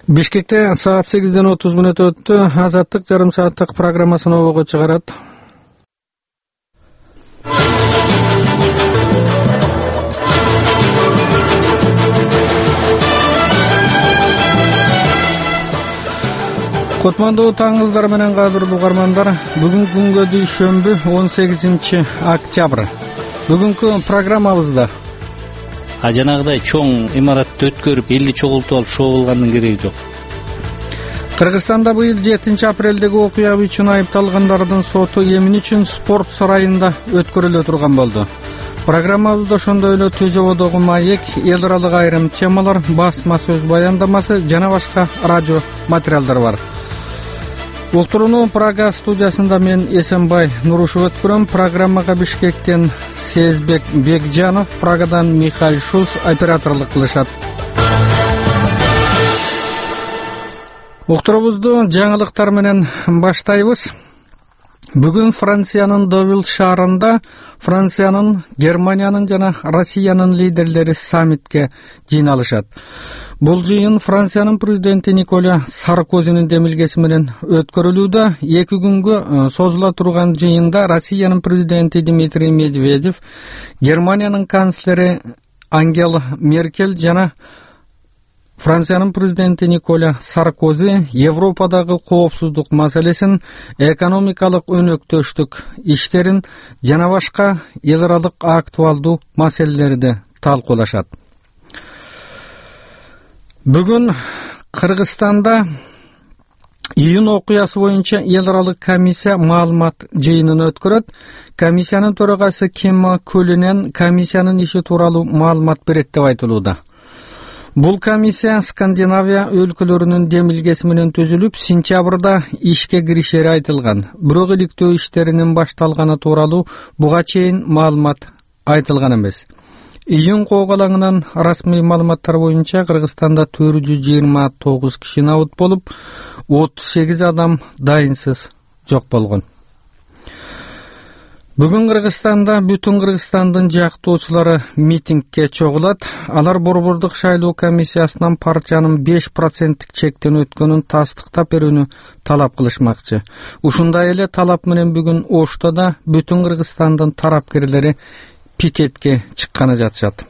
Бишкекте саат 8:30 өттү. Азаттык жарым сааттык программасын обого чыгарат. Кутмандуу таңыңыздар менен кадырлуу угармандар. Бүгүнкү күнгө дүйшөмбү 18 октябрь. Бүгүнкү программабызда жанагыдай чоң имаратты өткөрүп, элди чогултуп алып шоо кылгандын кереги жок. Кыргызстанда быйыл 7 апрелдеги окуя үчүн айыпталгандардын соту эмин үчүн спорт сарайында өткөрүлө турган болду. Программабызда ошондой эле Түзөбодогу маек, эл аралык айрым темалар, басма сөз баяндамасы жана башка радио материалдар бар. Уктурууну Прага студиясында мен Эсенбай Нурушев өткөрөм. Программага Бишкектен Сезбек Бекжанов, Прагадан Михаил Шус операторлук кылышат. Уктуруубузду жаңылыктар менен баштайбыз. Бүгүн Франциянын Довил шаарында Франциянын, Германиянын жана Россиянын лидерлери саммитке жыйналышат. Бул жыйын Франциянын президенти Николя Саркозинин демилгеси менен өткөрүлүүдө. 2 күнгө созула турган жыйында Россиянын президенти Дмитрий Медведев, Германиянын канцлери Ангела Меркель жана Франциянын президенти Николя Саркози Европадагы коопсуздук маселесин, экономикалык өнөктөштүк иштерин жана башка эл аралык актуалдуу маселелерди талкуулашат. Бүгүн Кыргызстанда июнь окуясы боюнча эл аралык комиссия маалымат жыйынын өткөрөт. Комиссиянын төрагасы Кема Көлүнен комиссиянын иши тууралуу маалымат берет деп айтылууда. Бул комиссия Скандинавия өлкөлөрүнүн демилгеси менен түзүлүп, сентябрда ишке киришери айтылган. Бирок иликтөө иштеринин башталганы тууралуу буга чейин маалымат айтылган эмес. Июнь коогалаңынан расмий маалыматтар боюнча Кыргызстанда 429 киши набыт болуп, 38 адам дайынсыз жок болгон. Бүгүн Кыргызстанда бүтүн Кыргызстандын жактоочулары митингке чогулат. Алар Борбордук шайлоо комиссиясынан партиянын 5% чектен өткөнүн тастыктап берүүнү талап кылышмакчы. Ушундай эле талап менен бүгүн Ошто да бүтүн Кыргызстандын тарапкерлери пикетке чыкканы жатышат.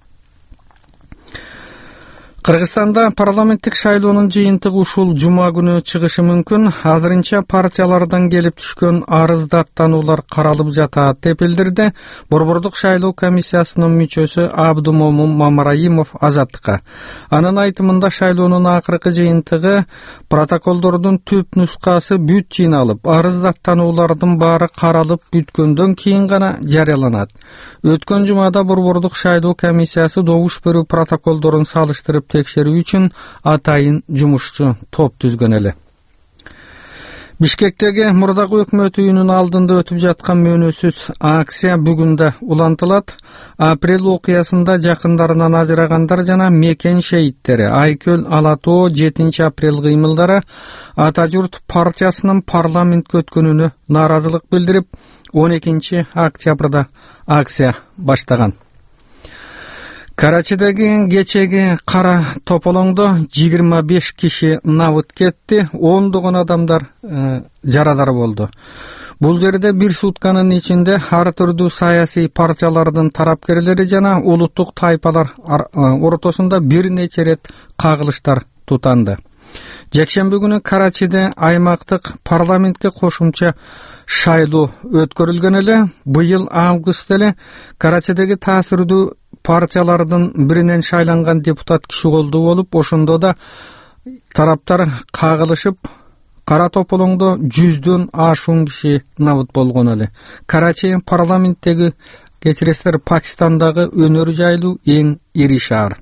Кыргызстанда парламенттик шайлоонун жыйынтыгы ушул жума күнү чыгышы мүмкүн. Азырынча партиялардан келип түшкөн арыз даттануулар каралып жатат деп билдирди Борбордук шайлоо комиссиясынын мүчөсү Абдумомун Мамараимов Азаттыкка. Анын айтымында шайлоонун акыркы жыйынтыгы протоколдордун түп нускасы бүт жыйналып, арыз даттануулардын баары каралып бүткөндөн кийин гана жарыяланат. Өткөн жумада Борбордук шайлоо комиссиясы добуш берүү протоколдорун салыштырып текшерүү үчүн атайын жумушчу топ түзгөн эле. Бишкектеги мурдагы өкмөт үйүнүн алдында өтүп жаткан мөөнөсүз акция бүгүн да улантылат. Апрель окуясында жакындарынан ажырагандар жана мекен шейиттери Айкөл Алатоо 7 апрель кыймылдары Ата журт партиясынын парламентке өткөнүнө нааразылык билдирип, 12 октябрда акция баштаган. Карачидеги кечеги кара тополоңдо 25 киши набыт кетти, 10 адамдар жарадар болду. Бул жерде бир сутканын ичинде ар түрдүү саясий партиялардын тарапкерлери жана улуттук тайпалар ортосунда бир нече рет кагылыштар тутанды. Жекшемби күнү Карачиде аймактык парламентке кошумча шайлоо өткөрүлгөн эле. Быйыл август эле Карачидеги таасирдүү партиялардын биринен шайланган депутат киши колдуу болуп, ошондо да тараптар кагылышып, кара тополоңдо 100дөн ашуун киши набыт болгон эле. Карачи парламенттеги кечиресиздер Пакистандагы өнөр жайлуу эң ири шаар.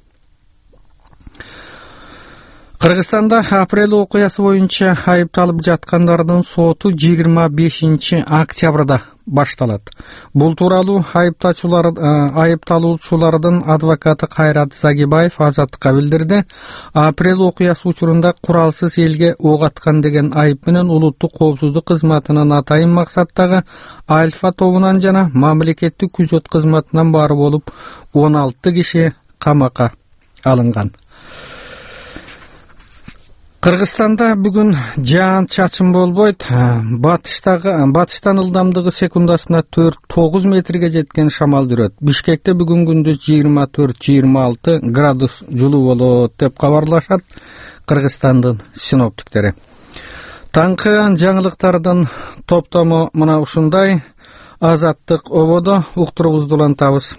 Кыргызстанда апрель окуясы боюнча айыпталып жаткандардын соту 25 октябрда башталат. Бул тууралуу айыпталуучулардын адвокаты Кайрат Загибаев Азаттыкка билдирди. Апрель окуясы учурунда куралсыз элге ок аткан деген айып менен улуттук коопсуздук кызматынын атайын максаттагы Альфа тобунан жана мамлекеттик күзөт кызматынан баары болуп 16 киши камакка алынган. Кыргызстанда бүгүн жаан-чачын болбойт. Батыштан ылдамдыгы секундасына 4-9 метрге жеткен шамал жүрөт. Бишкекте бүгүн күндүз 24-26 градус жылуу болот деп кабарлашат Кыргызстандын синоптиктери. Таңкы жаңылыктардын топтому мына ушундай. Азаттык ободо уктуруубузду улантабыз.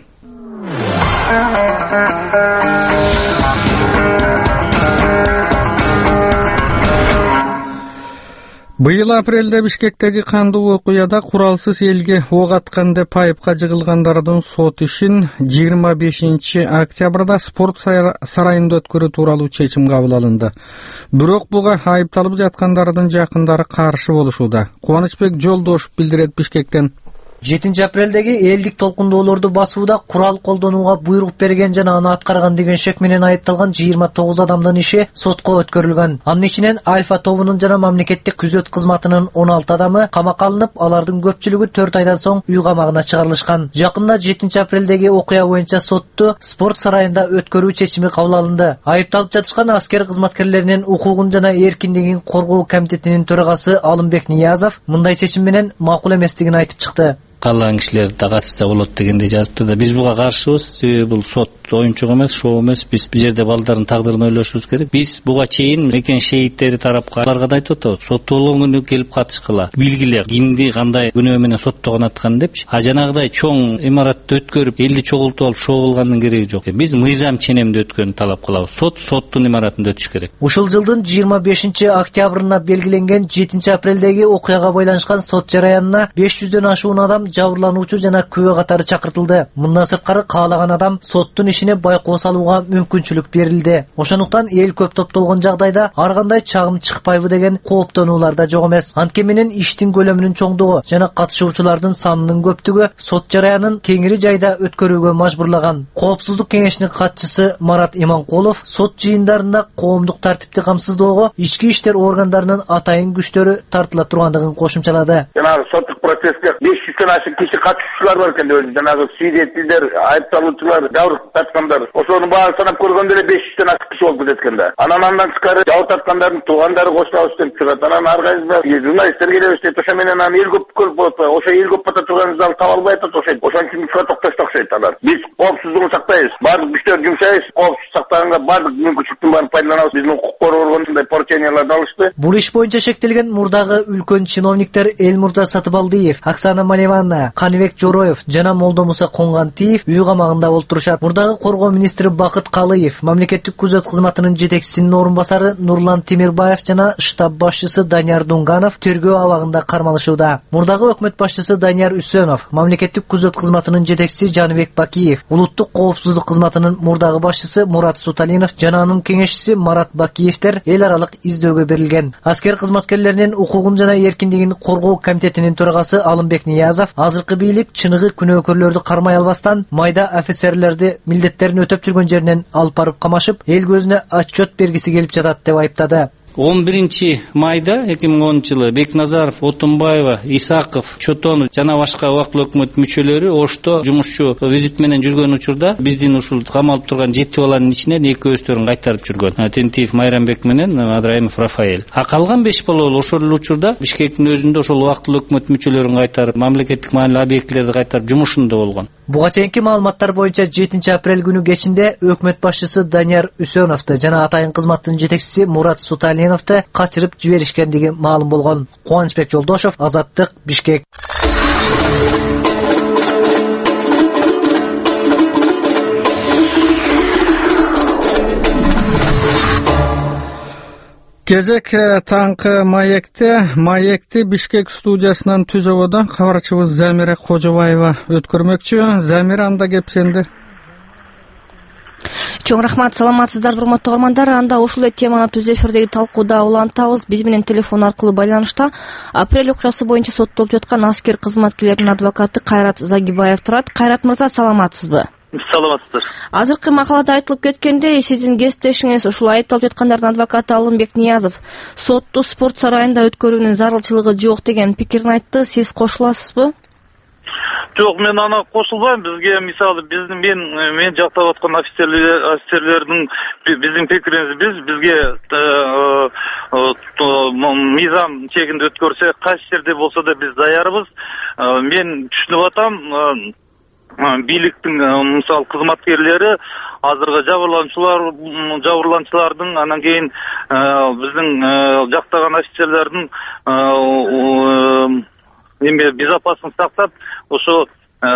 Быйыл апрелде Бишкектеги кандуу окуяда куралсыз элге ок аткан деп айыпка жыгылгандардын сот ишин 25-октябрда спорт сарайында өткөрүү тууралуу чечим кабыл алынды. Бирок буга айыпталып жаткандардын жакындары каршы болушууда. Кубанычбек Жолдошев билдирет Бишкектен. 7 апрелдеги элдик толкундоолорду басууда курал колдонууга буйрук берген жана аны аткарган деген шек менен айыпталган 29 адамдын иши сотко өткөрүлгөн. Анын ичинен Альфа тобунун жана мамлекеттик күзөт кызматынын 16 адамы камакка алынып, алардын көпчүлүгү 4 айдан соң үй камагына чыгарылышкан. Жакында 7 апрелдеги окуя боюнча сотту спорт сарайында өткөрүү чечими кабыл алынды. Айыпталып жатышкан аскер кызматкерлеринин укугун жана эркиндигин коргоо комитетинин төрагасы Алымбек Ниязов мындай чечим менен макул эместигин айтып чыкты. Калган кишилер да катышса болот дегенде жазыпты да биз буга каршыбыз. Себеби бул сот оюнчук эмес, шоу эмес. Биз бул жерде балдардын тагдырын ойлошубуз керек. Биз буга чейин мекен шейиттери тарапка аларга да айтып атабыз. Соттолгон күнү келип катышкыла. Билгиле кимди кандай күнөө менен соттогон аткан депчи. А жанагыдай чоң имаратты өткөрүп, элди чогултуп алып шоу кылгандын кереги жок. Биз мыйзам ченемде өткөнүн талап кылабыз. Соттун имаратында өтүш керек. Ушул жылдын 25-октябрына белгиленген 7 апрелдеги окуяга байланышкан сот жараянына 500дөн ашуун адам жабырлануучу жана күбө катары чакыртылды. Мындан сырткары каалаган адам соттун ишине байкоо салууга мүмкүнчүлүк берилди. Ошондуктан эл көп топтолгон жагдайда ар кандай чагым чыкпайбы деген кооптонуулар да жок эмес. Антке менен иштин көлөмүнүн чоңдугу жана катышуучулардын санынын көптүгү сот жараянын кеңири жайда өткөрүүгө мажбурлаган. Коопсуздук кеңешинин катчысы Марат Иманкулов сот жыйындарында коомдук тартипти камсыздоого ички иштер органдарынын атайын күчтөрү тартыла тургандыгын кошумчалады. Соттук процесске 500дөн ашык киши катышуучулар бар экен деп жанагы свидетелдер, айыпталуучулар, жабыр тарткандар. Ошонун баарын санап көргөндө эле 500дөн ашык киши болуп кетет экен да. Андан тышкары жабыр тарткандардын туугандары кошулабыз деп чыгат. Анан ар кайсыбир журналисттер келебиз дейт. Ошо менен аны эл көп көрүп болот. Ошо эл көп бата турган зал таба албай атат окшойт. Ошон үчүн мисалга токтошто окшойт алар. Биз коопсуздугун сактайбыз. Бардык күчтөрдү жумшайбыз. Коопсуздук сактаганга бардык мүмкүнчүлүктүн баарын пайдаланабыз. Биздин укук коргоо органында порученияларды алышты. Бул иш боюнча шектелген мурдагы үлкөн чиновниктер Элмурза Сатыбалдиев, Оксана Маливанна, Каныбек Жороев жана Молдомуса Конгантиев үй камагында олтурушат. Мурдагы коргоо министри Бакыт Калыев, мамлекеттик күзөт кызматынын жетекчисинин орун басары Нурлан Темирбаев жана штаб башчысы Данияр Дунганов тергөө абагында кармалышууда. Мурдагы өкмөт башчысы Данияр Үсөнов, мамлекеттик күзөт кызматынын жетекчиси Жаныбек Бакиев, улуттук коопсуздук кызматынын мурдагы башчысы Мурат Суталинов жана анын кеңешчиси Марат Бакиевтер эл аралык издөөгө берилген. Аскер кызматкерлеринин укугун жана эркиндигин коргоо комитетинин төрагасы Алымбек Ниязов азыркы бийлик чыныгы күнөөкөрлөрдү кармай албастан майда офицерлерди милдеттерин өтөп жүргөн жеринен алып барып камашып, эл көзүнө отчет бергиси келип жатат деп айыптады. 11 майда 2010 жылы Бекназаров, Отунбаева, Исаков, Чотонов жана башка убактылуу өкмөт мүчөлөрү Ошто жумушчу визит менен жүргөн учурда биздин ушул камалып турган 7 баланын ичинен 2 өстөрүн кайтарып жүргөн. Тентиев Майрамбек менен Адраимов Рафаэль. А калган 5 бала ошол учурда Бишкектин өзүндө ошол убактылуу өкмөт мүчөлөрүн кайтарып, мамлекеттик маанилүү объектилерди кайтарып жумушунда болгон. Буга чейинки маалыматтар боюнча 7 апрель күнү кечинде өкмөт башчысы Данияр Үсөновду жана атайын кызматтын жетекчиси Мурат Суталиновду качырып жиберишкендиги маалым болгон. Кубанычбек Жолдошев, Азаттык, Бишкек. Кезек таңкы маекти Бишкек студиясынан түзөбөдө кабарчыбыз Замира Кожобаева өткөрмөкчү. Замира, анда кепсенди. Чоң рахмат, саламатсыздар урматтуу угармандар. Анда ушул теманы түз эфирдеги талкууда улантабыз. Биз менен телефон аркылуу байланышта апрель окуясы боюнча соттолуп жаткан аскер кызматкерлеринин адвокаты Кайрат Загибаев турат. Кайрат мырза, саламатсызбы? Саламатсыздар. Азыркы макалада айтылып кеткендей, сиздин кесиптешиңиз ушул айыпталып жаткандардын адвокаты Алымбек Ниязов сотту спорт сарайында өткөрүүнүн зарылчылыгы жок деген пикирин айтты. Сиз кошуласызбы? Жок, мен ана кошулбайм. Бизге мисалы мен жактап аткан офицерлердин биздин пикирибиз бизге мыйзам чегинде өткөрсө кайсы жерде болсо да биз даярбыз. Мен түшүнүп атам, бийликтин мисалы кызматкерлери азыркы жабырланчылардын анан кийин биздин жактаган офицерлердин безопасность сактап ошо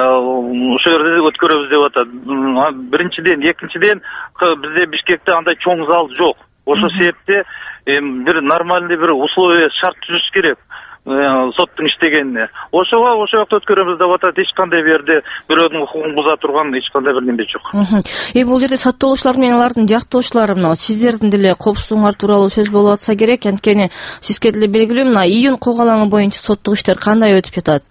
жерде өткөрөбүз деп атат. Биринчиден, экинчиден бизде Бишкекте андай чоң зал жок. Ошо себепте бир нормальный бир условия, шарт түзүш керек. Соттун иштегенине. Ошо жакта өткөрөбүз деп атат. Эч кандай берде бирөөнүн укугун буза турган эч кандай бир неме жок. Бул жерде соттолуучулар менен алардын жактоочулары мына сиздердин деле коопсуздугуңар тууралуу сөз болуп атса керек. Анткени сизге деле белгилүү, мына июнь кок алаңы боюнча соттук иштер кандай өтүп жатат?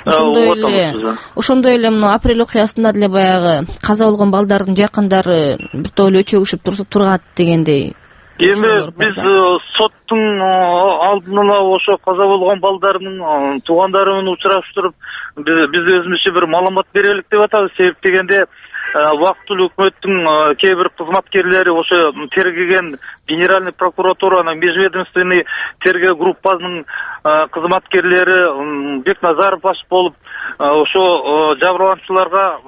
Ошондой эле мына апрель окуясында деле баягы каза болгон балдардын жакындары бир топ эле өчөгүшүп тургат дегендей. Эми биз соттун алдын ала ошо каза болгон балдардын туугандары менен учураштырып, биз өзүбүзчө бир маалымат берелик деп атабыз. Себеп дегенде вакыттуу өкмөттүн кээ бир кызматкерлери ошо тергеген Генеральный прокуратуранын межведомственный тергөө группасынын кызматкерлери Бекназаров баш болуп, ошо жабырлануучуларга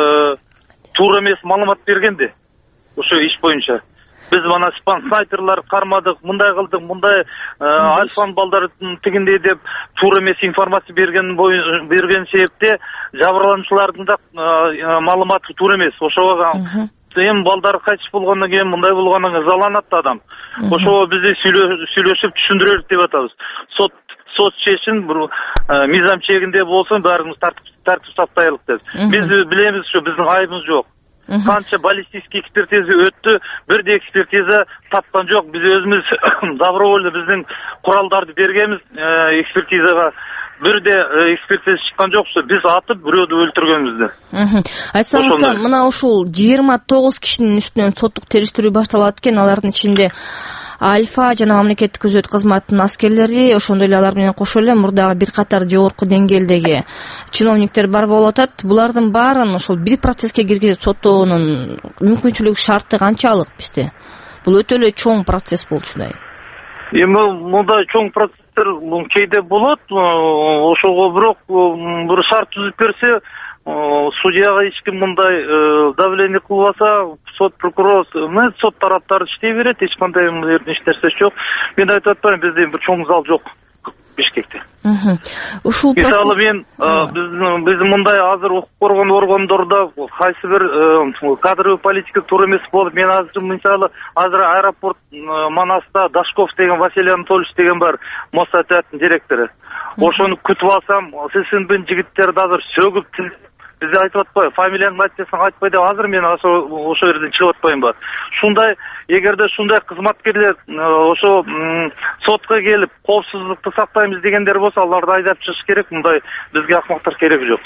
туура эмес маалымат бергенди. Ошо иш боюнча биз мана снайперлар кармадык, мындай кылдык, мындай альфан балдар тигиндей деп туура эмес информация берген себепте жабырлануучулардын да маалыматы туура эмес. Ошого эми балдар кайтыш болгондон кийин мындай болгондон кийин ызаланат адам. Ошого биз сүйлөшүп түшүндүрөлүк деп атабыз. Сот чечим мыйзам чегинде болсун, баарыбыз тартип сактайлык деп. Биз билебиз, ушу биздин айыбыбыз жок. Канча баллистический экспертиза өттү, бирде экспертиза тапкан жок. Биз өзүбүз добровольно биздин куралдарды бергенбиз экспертизага. Бирде экспертиза чыккан жок, биз атып бирөөдү өлтүргөнбүз. Айтсаңызда, мына ушул 29 кишинин үстүнөн соттук териштирүү башталат экен. Алардын ичинде Альфа жана мамлекеттик күзөт кызматынын аскерлери, ошондой эле алар менен кошо эле мурдагы бир катар жогорку деңгээлдеги чиновниктер бар болуп атат. Булардын баарын ошол бир процесске киргизип соттоонун мүмкүнчүлүгү, шарты канчалык бизде? Бул өтө эле чоң процесс болчудай. Эми мындай чоң процесстер кээде болот, ошого бирок бир шарт түзүп берсе, судьяга эч ким мындай давление кылбаса, сот прокурор, сот тараптары иштей берет, эч кандай эч нерсе жок. Мен айтып атпайм, бизде бир чоң зал жок Бишкекте. Ушул мисалы мен биз мындай азыр укук коргоо органдордо кайсы бир кадровый политика туура эмес болуп, мен азыр мисалы аэропорт Манаста Дашков деген Василий Анатольевич деген бар, Моссоответтин директору. Ошону күтүп алсам, сиздин жигиттерди азыр сөгүп бизде айтып атпайбы, фамилияңды айт десең айтпай деп, азыр мен ошо жерден чыгып атпайм бар. Шундай, эгерде шундай кызматкерлер ошо сотко келип коопсуздукту сактайбыз дегендер болсо, аларды айдап чыгыш керек. Мындай бизге акмактар кереги жок.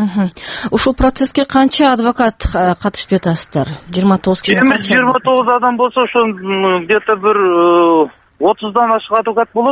Ушул процесске канча адвокат катышып жатасыздар? 29 киши. 29 адам болсо, ошо где-то бир 30дан ашык адвокат болот.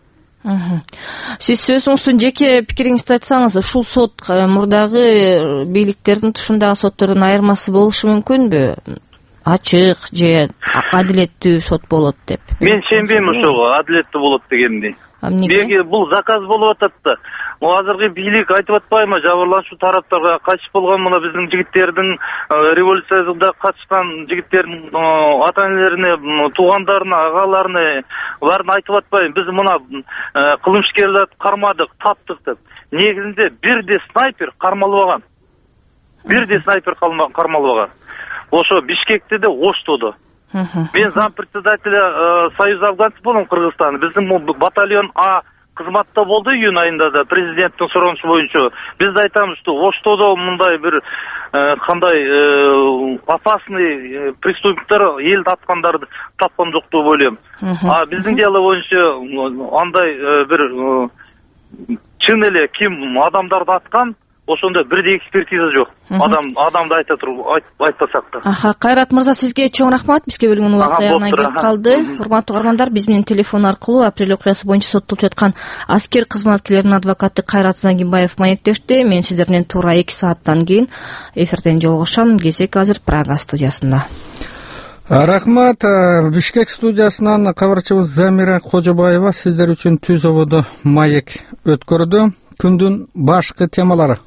Сиз өзүңүздүн жеке пикириңизди айтсаңыз, ушул сот мурдагы бийликтердин тушундагы соттордун айырмасы болушу мүмкүнбү? Ачык же адилеттүү сот болот деп. Мен сенбейм ошого, адилеттүү болот дегенди. Эмнеге бул заказ болуп атат да. Азыркы бийлик айтып атпайбы, жабырлануучу тараптарга кайтыш болгон мына биздин жигиттердин, революцияда катышкан жигиттердин ата-энелерине, туугандарына, агаларына баарын айтып атпайбы. Биз мына кылмышкерлерди кармадык, таптык деп. Негизинде бирде снайпер кармалбаган. Ошо Бишкекте де, Оштодо. Мен зампредседателя Союза афганцев болдум Кыргызстан. Биздин батальон А кызматта болду июнь айында да, президенттин суроонушу боюнча. Биз да айтамыз, что Оштодо мындай бир кандай опасный преступниктер элди аткандарды тапкан жок деп ойлойм. А биздин дело боюнча андай бир чын эле ким адамдарды аткан, ошондо бирдей экспертиза жок. Адамды айтпасак да. Кайрат мырза, сизге чоң рахмат. Бизге бөлүнгөн убакыт аягына келип калды. Урматтуу угармандар, биз менен телефон аркылуу апрель окуясы боюнча соттолуп жаткан аскер кызматкерлеринин адвокаты Кайрат Загибаев маектешти. Мен сиздер менен туура 2 сааттан кийин эфирден жолугушам. Кезек азыр Прага студиясында. Рахмат. Бишкек студиясынан кабарчыбыз Замира Кожобаева сиздер үчүн түз ободо маек өткөрдү. Күндүн башкы темалары.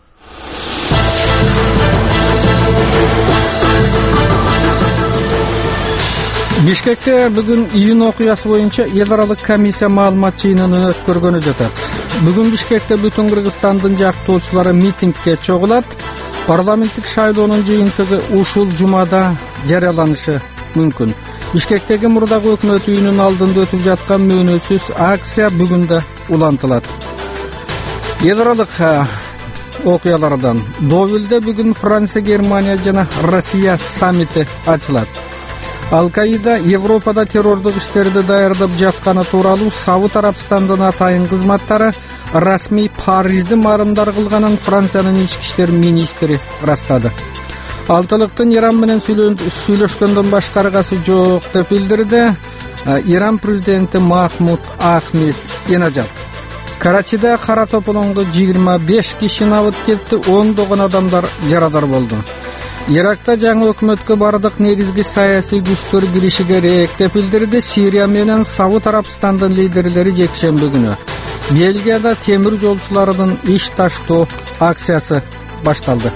Бишкекте бүгүн июнь окуясы боюнча эл аралык комиссия маалымат жыйынын өткөргөнү жатат. Бүгүн Бишкекте бүтүн Кыргызстандын жактоочулары митингге чогулат. Парламенттик шайлоонун жыйынтыгы ушул жумада жарыяланышы мүмкүн. Бишкектеги мурдагы өкмөт үйүнүн алдында өтүп жаткан мөөнөтсүз акция бүгүн да улантылат. Эл аралык окуялардан Довилде бүгүн Франция, Германия жана Россия саммити ачылат. Ал-Каида Европада террордук иштерди даярдап жатканы тууралуу Сауд Арабстандын атайын кызматтары расмий Парижди марымдар кылганын Франциянын ички иштер министри ырастады. Алтылыктын Иран менен сүйлөшкөндөн башка аргасы жок деп билдирди Иран президенти Махмуд Ахмед Энажад. Карачида кара тополоңдо 25 киши набыт кетти, ондогон адамдар жарадар болду. Иракта жаңы өкмөткө бардык негизги саясий күчтөр кириши керек деп билдирди Сирия менен Сауд Арабстандын лидерлери жекшемби күнү. Бельгияда темир жолчулардын иш таштоо акциясы башталды.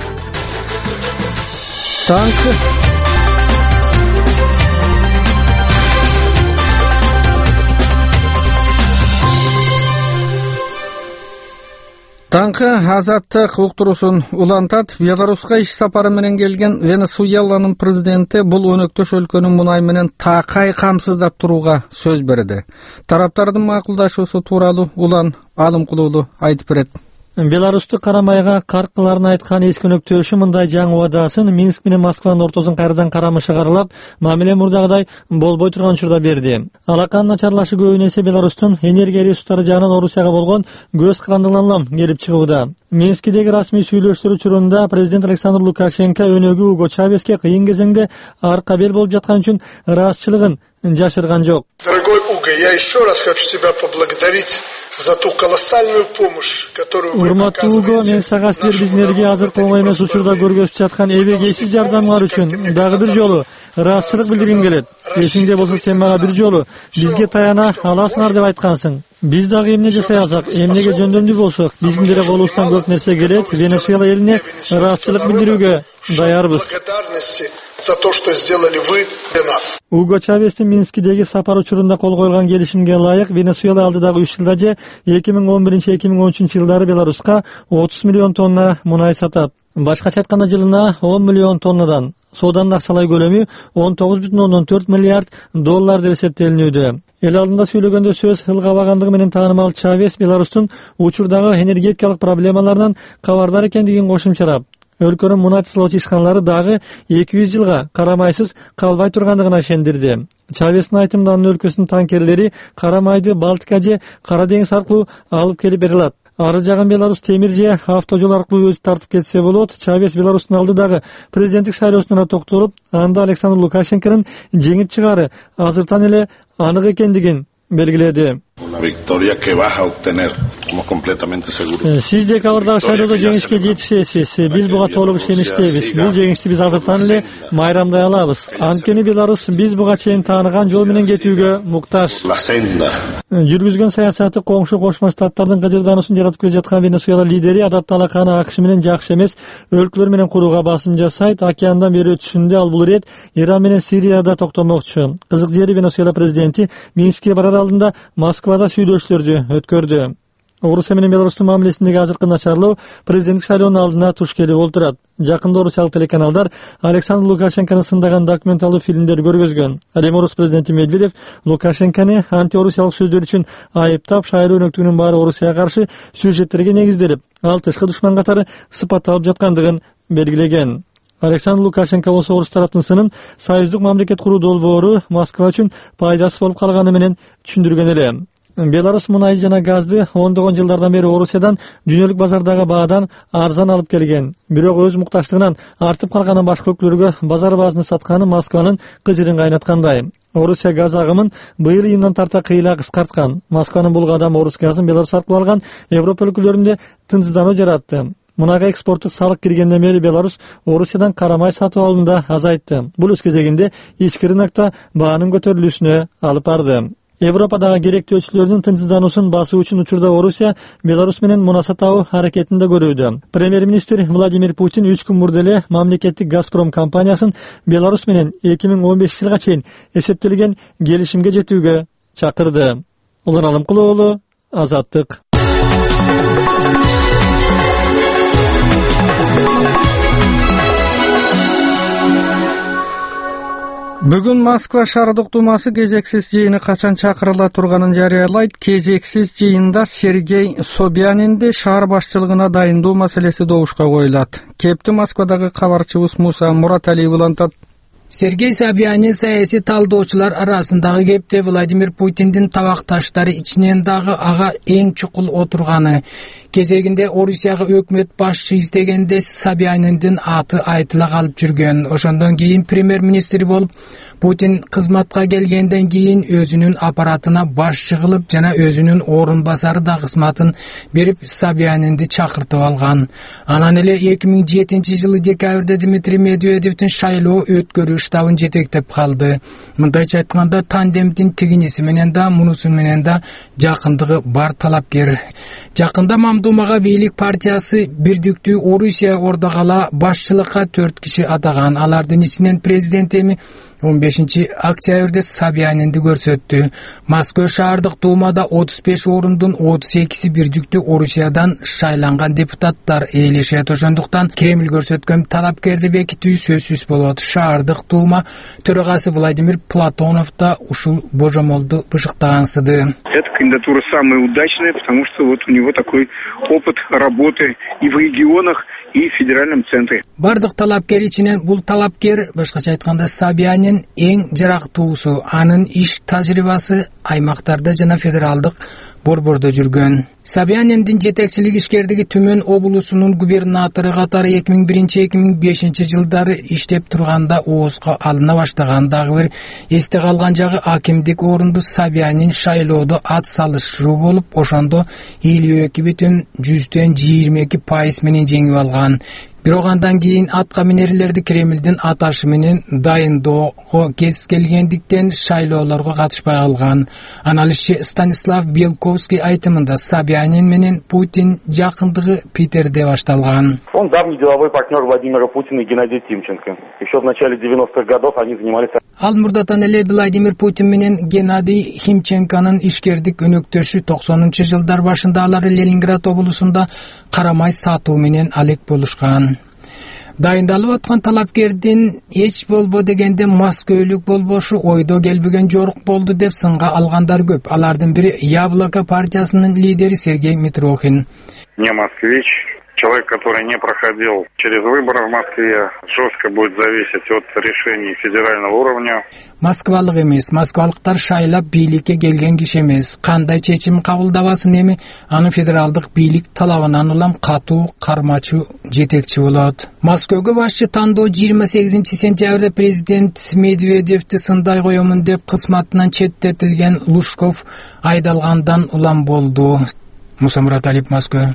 Таңкы азаттык уктуруусун улантат. Беларуска иш сапары менен келген Венесуэланын президенти бул өнөктөш өлкөнүн мунай менен такай камсыздап турууга сөз берди. Тараптардын макулдашуусу тууралуу Улан Алымкулуулу айтып берет. Беларустук карамайга каркыларын айткан эскөнөктөөшү мындай жаңы убадасын Минск менен Москванын ортосун кайрадан карамышы каралап, мамиле мурдагыдай болбой турган учурда берди. Алаканын начарлашы көбүн эсе Беларустун энергия ресурстары жагынан Орусияга болгон көз карандылыгынан келип чыгууда. Минскидеги расмий сүйлөшүүлөр учурунда президент Александр Лукашенко өнөгү Уго Чавеске кыйын кезеңде арка бел болуп жаткан үчүн ыраазычылыгын жашырган жок. Дорогой Уго, я еще раз хочу тебя поблагодарить за ту колоссальную помощь, которую вы оказываете. Уго, мен сага силер биздин элге азыркы оңой эмес учурда көргөзүп жаткан эбегейсиз жардамыңар үчүн дагы бир жолу ыраазычылык билдиргим келет. Эсиңде болсо сен мага бир жолу бизге таяна аласыңар деп айткансың. Биз дагы эмне жасай алсак, эмнеге жөндөмдүү болсок, биздин деле колубуздан көп нерсе келет. Венесуэла элине ыраазычылык билдирүүгө даярбыз. За то, что сделали вы для нас. Уго Чавестин Минскидеги сапар учурунда кол коюлган келишимге ылайык Венесуэла алдыдагы 3 жылда же 2011-2013 жылдары Беларуска 30 миллион тонна мунай сатат. Башкача айтканда жылына 10 миллион тоннадан. Сооданын акчалай көлөмү 19,4 миллиард доллар деп эсептелинүүдө. Эл алдында сүйлөгөндө сөз ылгабагандыгы менен таанымал Чавес Беларустун учурдагы энергетикалык проблемаларынан кабардар экендигин кошумчалап, өлкөнүн мунай тазалоочу ишканалары дагы 200 жылга карамайсыз калбай тургандыгына ишендирди. Чавестин айтымында анын өлкөсүнүн танкерлери карамайды Балтика же Кара деңиз аркылуу алып келип бере алат. Ары жагын Беларусь темир же автожол аркылуу өзү тартып кетсе болот. Чавес Беларустун алдыдагы президенттик шайлоосуна токтолуп, анда Александр Лукашенконун жеңип чыгары азыртан эле анык экендигин белгиледи. Victoria que vas a obtener, como completamente seguro. Сиз декабрдагы шайлоодо жеңишке жетишесиз. Биз буга толук ишеничтебиз. Бул жеңишти биз азыртан эле майрамдай алабыз. Анткени Беларусь биз буга чейин тааныган жол менен кетүүгө муктаж. Жүргүзгөн саясаты коңшу Кошмо Штаттардын кыжырдануусун жаратып келе жаткан Венесуэла лидери адапты алаканы АКШ менен жакшы эмес өлкөлөр менен курууга басым жасайт. Океандан бери өтүшүндө ал бул ирет Иран менен Сирияда токтомокчу. Кызык жери Венесуэла президенти Минскке барар алдында Москвада сүйлөшүүлөрдү өткөрдү. Орусия менен Беларустун мамилесиндеги азыркы начарлоо президенттик шайлоонун алдына туш келип отурат. Жакында орусиялык телеканалдар Александр Лукашенкону сындаган документалдуу фильмдер көргөзгөн. Ал эми Орус президенти Медведев Лукашенкону антиорусиялык сөздөр үчүн айыптап, шайлоо өнөктүгүнүн баары Орусияга каршы сюжеттерге негизделип, ал тышкы душман катары сыпатталып жаткандыгын белгилеген. Александр Лукашенко болсо орус тараптын сынын союздук мамлекет куруу долбоору Москва үчүн пайдасы болуп калганы менен түшүндүргөн эле. Беларусь мунай жана газды ондогон жылдардан бери Орусиядан дүйнөлүк базардагы баадан арзан алып келген. Бирок өз муктачтыгынан артып калган башка өлкөлөргө базар баасына сатканы Москванын кыжырын кайнаткандай. Орусия газ агымын быйыл июндан тарта кыйла кыскарткан. Москванын бул кадамы Орус газын Беларусь аркылуу алган Европа өлкөлөрүндө тынчсыздануу жаратты. Мунайга экспорттук салык киргенден бери Беларусь Орусиядан карамай сатып алууда азайтты. Бул өз кезегинде ички рынокто баанын көтөрүлүшүнө алып барды. Европадагы керектөөчүлөрдүн тынчсыздануусун басуу үчүн учурда Орусия Беларусь менен мунасаттуу аракетинде көрүүдө. Премьер-министр Владимир Путин 3 күн мурда эле мамлекеттик Газпром компаниясын Беларусь менен 2015 жылга чейин эсептелген келишимге жетүүгө чакырды. Улан Алымкулов уулу, Азаттык. Бүгүн Москва шаардык думасы кезексиз жыйыны качан чакырыла турганын жарыялайт. Кезексиз жыйында Сергей Собянинди шаар башчылыгына дайындоо маселеси добушка коюлат. Кепти Москвадагы кабарчыбыз Муса Мураталиев улантат. Сергей Собянин саясий талдоочулар арасындагы кепте Владимир Путиндин табакташтары ичинен дагы ага эң чукул отурганы. Кезегинде Орусияга өкмөт башчы издегенде Собяниндин аты айтыла калып жүргөн. Ошондон кийин премьер-министр болуп Путин кызматка келгенден кийин өзүнүн аппаратына башчы кылып жана өзүнүн орун басары да кызматын берип Собянинди чакыртып алган. Анан эле 2007-жылы декабрда Дмитрий Медведевдин шайлоо өткөрүү штабын жетектеп калды. Мындайча айтканда тандемдин тигиниси менен да мунусу менен да жакындыгы бар талапкер. Жакында Мамдумага бийлик партиясы бирдиктүү Орусия ордогала башчылыкка 4 киши атаган. Алардын ичинен президент эми 15-октябрда Собянинди көрсөттү. Москва шаардык думада 35 орундун 32-си бирдиктүү Орусиядан шайланган депутаттар ээлешет. Ошондуктан Кремль көрсөткөн талапкерди бекитүү сөзсүз болот. Шаардык дума төрагасы Владимир Платонов да ушул божомолду бышыктагансыды. Эта кандидатура самая удачная, потому что вот у него такой опыт работы и в регионах, и в федеральном центре. Бардык талапкер ичинен бул талапкер, башкача айтканда, Собянин эң жарактуусу. Анын иш тажрыйбасы аймактарда жана федералдык борбордо жүргөн. Собяниндин жетекчилик ишкердиги Түмөн облусунун губернатору катары 2001-2005 жылдары иштеп турганда оозго алына баштаган. Дагы бир эсте калган жагы акимдик орунду Собянин шайлоодо ат салышуу болуп, ошондо 52,22% менен жеңип алган. Бирок андан кийин атка минерлерди Кремлдин аташы менен дайындоого кез келгендиктен шайлоолорго катышпай калган. Анализчи Станислав Белковский айтымында Собянин менен Путин жакындыгы Питерде башталган. Он давний деловой партнер Владимира Путина и Геннадия Тимченко. Еще в начале 90-х годов они занимались... Ал мурдатан эле Владимир Путин менен Геннадий Тимченконун ишкердик өнөктөшү 90-жылдар башында алар Ленинград облусунда карамай сатуу менен алек болушкан. Дайындалып аткан талапкердин эч болбо дегенде маскөөлүк болбошу ойдо келбеген жорук болду деп сынга алгандар көп. Алардын бири Яблоко партиясынын лидери Сергей Митрохин. Не москвич, человек, который не проходил через выборы в Москве, жестко будет зависеть от решений федерального уровня. Москвалык эмес, москвалыктар шайлап бийликке келген киши эмес. Кандай чечим кабылдабасын эми аны федералдык бийлик талабынан улам катуу кармачу жетекчи болот. Москвага башчы тандоо 28-сентябрда президент Медведевди сындай коемун деп кызматынан четтетилген Лужков айдалгандан улам болду. Муса Мураталиев, Москва.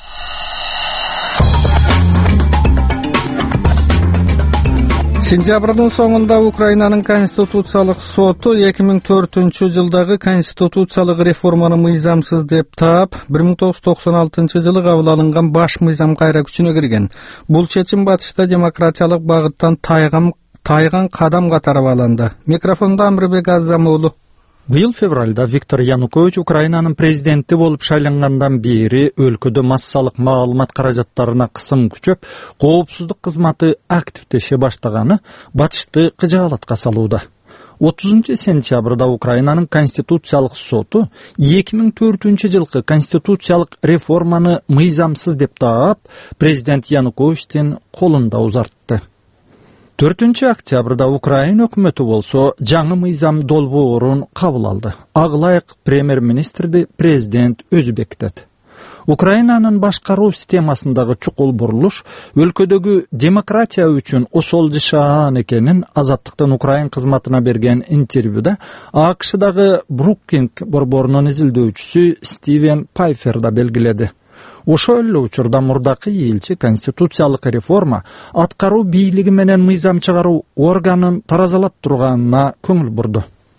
Сентябрдын соңунда Украинанын Конституциялык соту 2004-жылдагы конституциялык реформаны мыйзамсыз деп таап, 1996-жылы кабыл алынган баш мыйзам кайра күчүнө кирген. Бул чечим батышта демократиялык багыттан тайган кадам катары бааланды. Микрофондо Амрбек Азамуулу. Быйыл февралда Виктор Янукович Украинанын президенти болуп шайлангандан бери өлкөдө массалык маалымат каражаттарына кысым күчөп, коопсуздук кызматы активдеше баштаганы батышты кыжаалатка салууда. 30-сентябрда Украинанын Конституциялык соту 2004-жылкы конституциялык реформаны мыйзамсыз деп таап, президент Януковичтин колун да узартты. 4-oktyabrda Ukraina hökümeti bolsa жаңы мыйзам долбоорун кабыл алды. Агылайык премьер-министрди президент өзү бекитет. Украинанын башкаруу системасындагы чукул бурулуш өлкөдөгү демократия үчүн осол жашаган экенин Азаттыктын Украин кызматына берген интервьюда АКШдагы Брукинг борборунун изилдөөчүсү Стивен Пайфер да белгиледи. Ошол эле учурда мурдакы элчи конституциялык реформа аткаруу бийлиги менен мыйзам чыгаруу органын таразалап турганына көңүл бурду.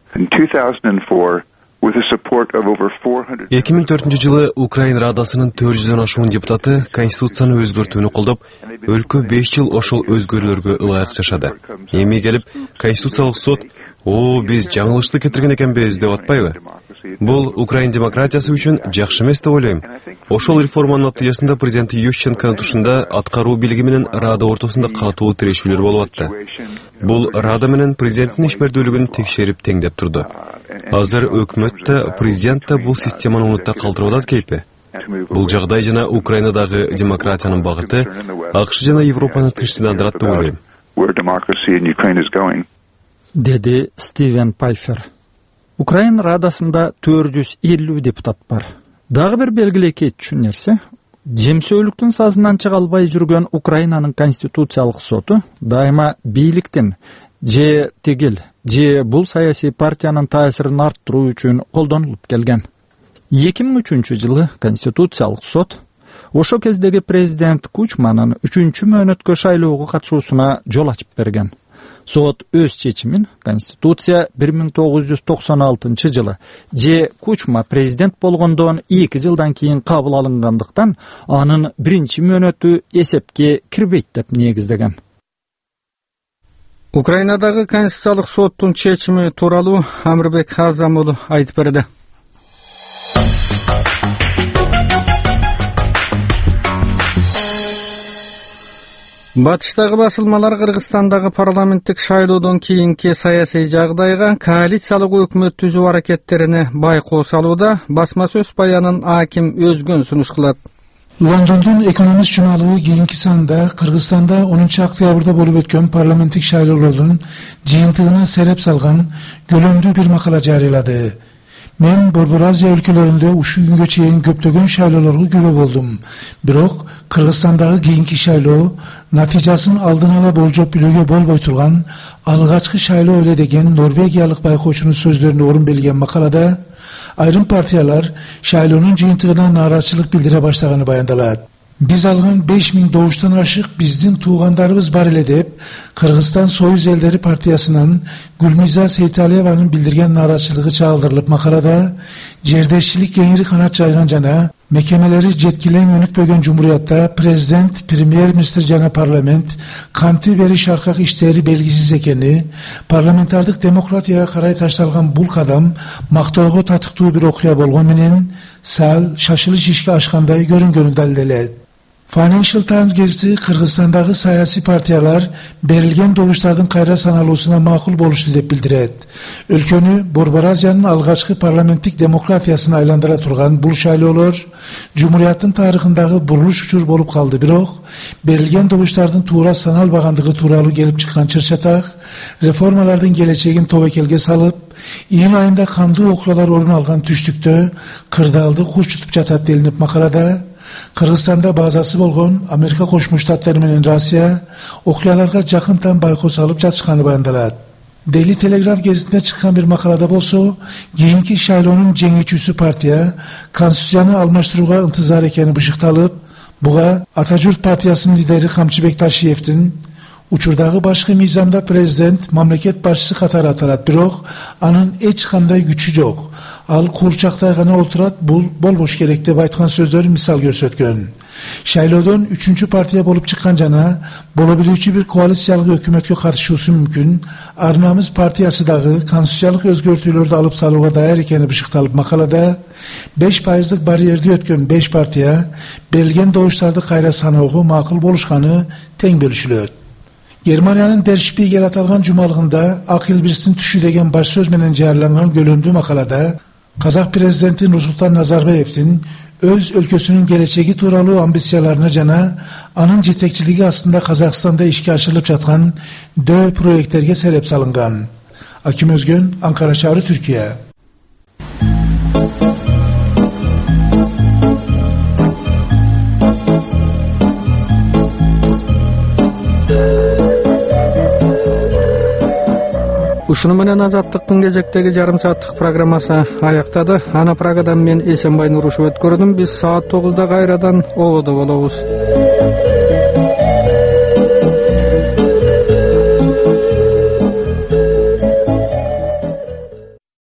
2004-жылы Украин Радасынын 400дөн ашуун депутаты конституцияны өзгөртүүнү колдоп, өлкө 5 жыл ошол өзгөрүүлөргө ылайык жашады. Эми келип, Конституциялык сот биз жаңылышты кетирген экенбиз деп атпайбы? Бул Украин демократиясы үчүн жакшы эмес деп ойлойм. Ошол реформанын натыйжасында президент Ющенконун тушунда аткаруу бийлиги менен Рада ортосунда катуу тирешүүлөр болуп атты. Бул Рада менен президенттин ишмердүүлүгүн текшерип теңдеп турду. Азыр өкмөт да, президент да бул системаны унутта калтырып атат кейпи. Бул жагдай жана Украинадагы демократиянын багыты АКШ жана Европаны тынчсыздандырат деп ойлойм. Деди Стивен Пайфер. Украин Радасында 450 депутат бар. Дагы бир белгилей кетчү нерсе, жемсөөлүктүн сазынан чыга албай жүргөн Украинанын конституциялык соту дайыма бийликтин же тигил, же бул саясий партиянын таасирин арттыруу үчүн колдонулуп келген. 2003-жылы конституциялык сот ошо кездеги президент Кучманын 3-мөөнөткө шайлоого катышуусуна жол ачып берген. Сот өз чечимин Конституция 1996-жылы же Кучма президент болгондон 2 жылдан кийин кабыл алынгандыктан анын 1-мөөнөтү эсепке кирбейт деп негиздеген. Украинадагы Конституциялык соттун чечими тууралуу Амирбек Азам уулу айтып берди. Батыштагы басылмалар Кыргызстандагы парламенттик шайлоодон кийинки саясий жагдайга коалициялык өкмөт түзүү аракеттерине байкоо салууда басма сөз баянын аким өзгөн сунуш кылат. Лондондун Экономист журналы кийинки санда Кыргызстанда 10-октябрда болуп өткөн парламенттик шайлоолордун жыйынтыгына сереп салган көлөмдүү бир макала жарыялады. Мен Борбор Азия өлкөлөрүндө ушул күнгө чейин көптөгөн шайлоолорго күбө болдум. Бирок Кыргызстандагы кийинки шайлоо натыйжасын алдын ала болжоп билүүгө болбой турган алгачкы шайлоо эле деген норвегиялык байкоочунун сөздөрүнө орун берилген макалада айрым партиялар шайлоонун жыйынтыгына нааразычылык билдире баштаганы баяндалат. Биз алган 5000 добуштан ашык биздин туугандарыбыз бар эле деп Кыргызстан Союз элдери партиясынан Гүлмиза Сейталиеванын билдирген нааразычылыгы чагылдырылып, макалада жердешчилик кеңири канат жайган жана мекемелери жеткилең өнүкпөгөн жумуриятта президент, премьер-министр жана парламент кантип бери шаркак иштери белгисиз экени, парламентардык демократияга карай ташталган бул кадам мактоого татыктуу бир окуя болгон менен сал шашылыш ишке ашкандай көрүнгөнү далилделет. Financial Times гезити Кыргызстандагы саясий партиялар берилген добуштардын кайра саналуусуна макул болушту деп билдирет. Өлкөнү Борбор Азиянын алгачкы парламенттик демократиясына айландыра турган бул шайлоолор жумурияттын тарыхындагы бурулуш учур болуп калды. Бирок берилген добуштардын туура саналбагандыгы тууралуу келип чыккан чыр-чатак реформалардын келечегин тобокелге салып, июнь айында кандуу окуялар орун алган түштүктө кырдаалды куш тутуп жатат делинип макалада. Кыргызстанда базасы болгон Америка Кошмо Штаттары менен Россия окуяларга жакынтан байкоо салып жатышканы баяндалат. Daily Telegraph гезитине чыккан бир макалада болсо, кийинки шайлоонун жеңүүчүсү партия конституцияны алмаштырууга ынтызар экени бышыкталып, буга Ата журт партиясынын лидери Камчыбек Ташиевдин учурдагы башкы мыйзамда президент мамлекет башчысы катары аталат, бирок анын эч кандай күчү жок. Ал курчактай гана отурат, бул болбош керек деп айткан сөздөрүн мисал көрсөткөн. Шайлоодон 3-чү партия болуп чыккан жана боло билүүчү бир коалициялык өкмөткө катышуусу мүмкүн. Арнамыз партиясы дагы конституциялык өзгөртүүлөрдү алып салууга даяр экени бышыкталып, макалада 5% барьерди өткөн 5 партия берилген добуштарды кайра саноого макул болушканы тең бөлүшүлөт. Германиянын Der Spiegel аталган жумалыгында Ак Илбирстин түшү деген баш сөз менен жарыяланган көлөмдүү макалада Казак президенти Нурсултан Назарбаевдин öz өлкөсүнүн келечеги тууралуу амбицияларына жана анын жетекчилиги астында Казакстанда ишке ашырылып жаткан дөй проекттерге селеп салынган. Аким Өзгөн, Анкара шаары, Түркия. Ушуну менен Азаттыктын кезектеги жарым сааттык программасы аяктады. Ана Прагадан мен Эсенбай Нурушев өткөрдүм. Биз саат 9-да кайрадан ободо болобуз.